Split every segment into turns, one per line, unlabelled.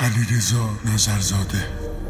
علیرضا نظرزاده.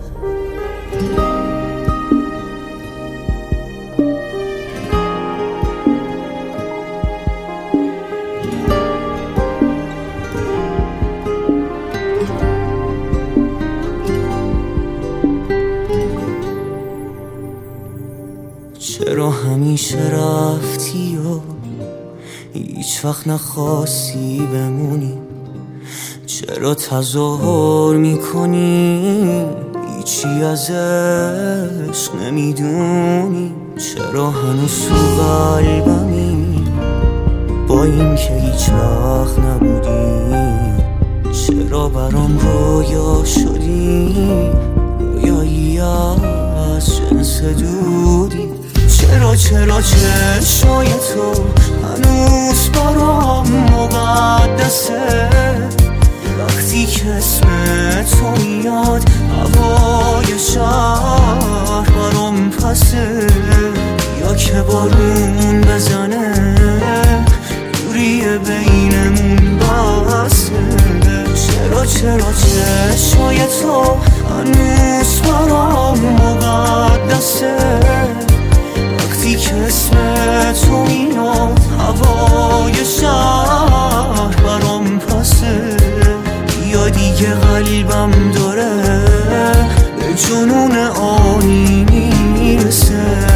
چرا همیشه رفتی و هیچ وقت نخواستی بمونی؟ چرا تظاهر میکنی هیچی از عشق نمیدونی؟ چرا هنوز تو قلبمی با این که هیچ وقت نبودی؟ چرا برام رویا شدی، رویایی از جنس دودی؟ چرا چشمای تو هنوز برام مقدسه؟ وقتی که اسم تو میاد هوای شهر برام پسه. یا که بارون بزنه دوری بینمون بسه. چرا چشمای تو هنوز برام مقدسه؟ وقتی که اسم تو میاد هوای شهر برام پسه. یا دیگه قلبم داره به جنون آنی میرسه.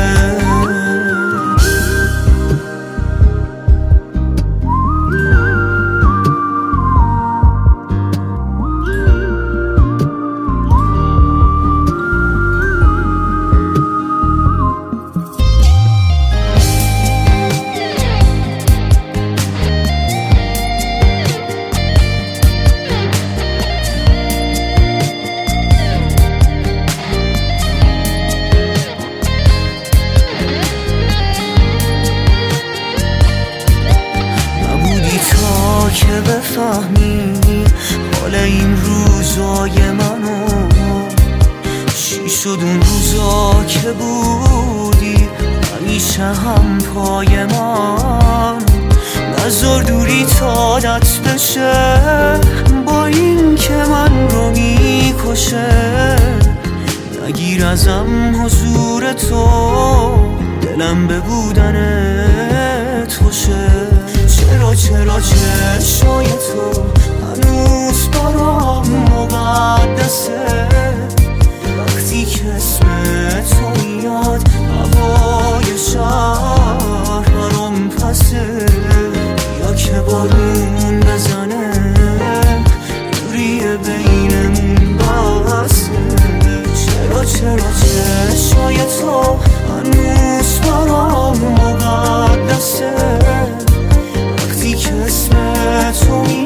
که بفهمی حال این روزای منو، چی شد اون روزا که بودی همیشه هم پای من؟ نذار دوری تا عادت بشه با این که من رو میکشه. نگیر ازم حضور تو، دلم به بودن توشه. چرا چشمای تو هنوز برام مقدسه؟ وقتی که اسم تو میاد هوای شهر برام پسه. یا که بارون بزنه دوری بینمون بسه. چرا چشمای تو هنوز برام مقدسه؟ وقتی که اسم تو